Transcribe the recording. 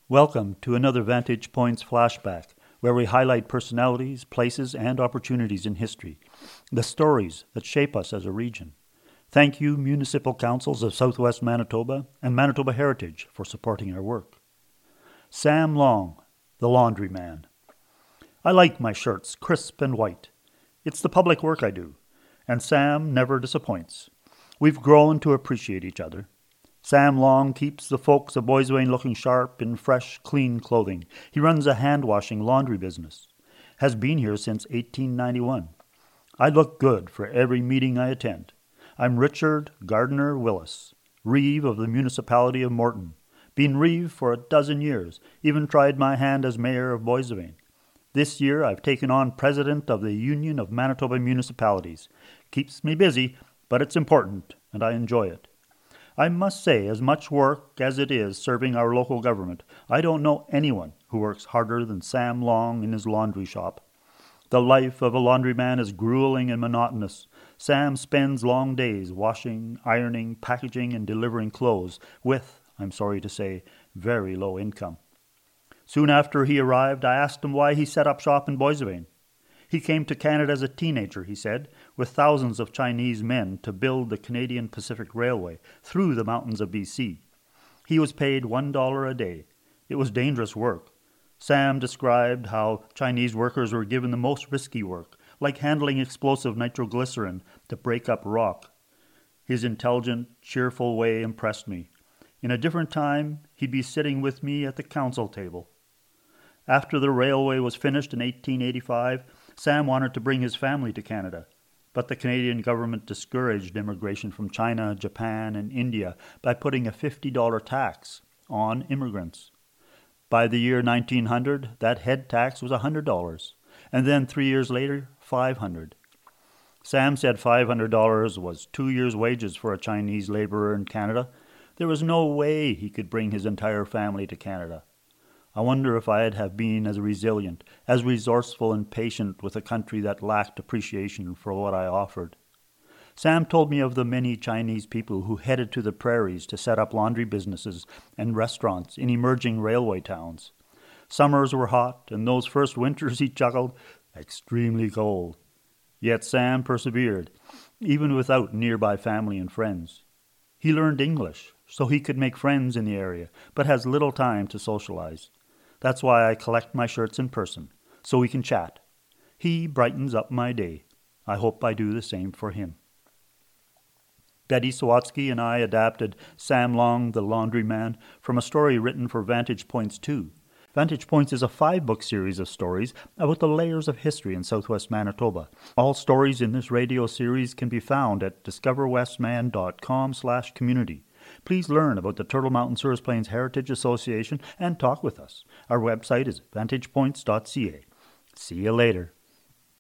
Welcome to another Vantage Points flashback, where we highlight personalities, places, and opportunities in history, the stories that shape us as a region. Thank you, Municipal Councils of Southwest Manitoba and Manitoba Heritage, for supporting our work. Sam Long, the Laundry Man. I like my shirts crisp and white. It's the public work I do, and Sam never disappoints. We've grown to appreciate each other. Sam Long keeps the folks of Boissevain looking sharp in fresh, clean clothing. He runs a hand-washing laundry business. Has been here since 1891. I look good for every meeting I attend. I'm Richard Gardner Willis, Reeve of the Municipality of Morton. Been Reeve for a dozen years, even tried my hand as mayor of Boissevain. This year I've taken on president of the Union of Manitoba Municipalities. Keeps me busy, but it's important, and I enjoy it. I must say, as much work as it is serving our local government, I don't know anyone who works harder than Sam Long in his laundry shop. The life of a laundryman is grueling and monotonous. Sam spends long days washing, ironing, packaging, and delivering clothes with, I'm sorry to say, very low income. Soon after he arrived, I asked him why he set up shop in Boissevain. He came to Canada as a teenager, he said, with thousands of Chinese men to build the Canadian Pacific Railway through the mountains of BC. He was paid $1 a day. It was dangerous work. Sam described how Chinese workers were given the most risky work, like handling explosive nitroglycerin to break up rock. His intelligent, cheerful way impressed me. In a different time, he'd be sitting with me at the council table. After the railway was finished in 1885, Sam wanted to bring his family to Canada, but the Canadian government discouraged immigration from China, Japan, and India by putting a $50 tax on immigrants. By the year 1900, that head tax was $100, and then 3 years later, $500. Sam said $500 was 2 years' wages for a Chinese laborer in Canada. There was no way he could bring his entire family to Canada. I wonder if I'd have been as resilient, as resourceful and patient with a country that lacked appreciation for what I offered. Sam told me of the many Chinese people who headed to the prairies to set up laundry businesses and restaurants in emerging railway towns. Summers were hot, and those first winters, he chuckled, extremely cold. Yet Sam persevered, even without nearby family and friends. He learned English, so he could make friends in the area, but has little time to socialize. That's why I collect my shirts in person, so we can chat. He brightens up my day. I hope I do the same for him. Betty Sawatsky and I adapted Sam Long, the Laundry Man, from a story written for Vantage Points 2. Vantage Points is a 5-book series of stories about the layers of history in southwest Manitoba. All stories in this radio series can be found at discoverwestman.com/community. Please learn about the Turtle Mountain Souris Plains Heritage Association and talk with us. Our website is vantagepoints.ca. See you later.